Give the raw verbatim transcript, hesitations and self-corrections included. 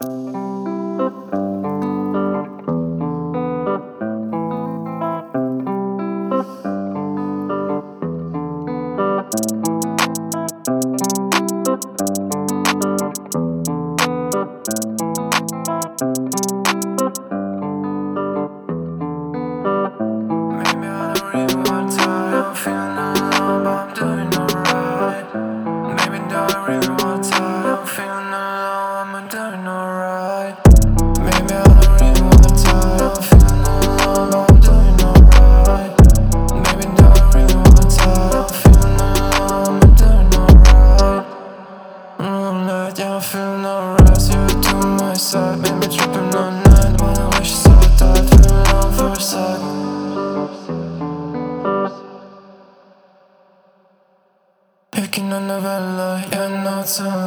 Yeah, I feel no rest, you to my side. Made me tripping all night, but I wish so tight. Feel love for a second. Picking on the red light, yeah, no time.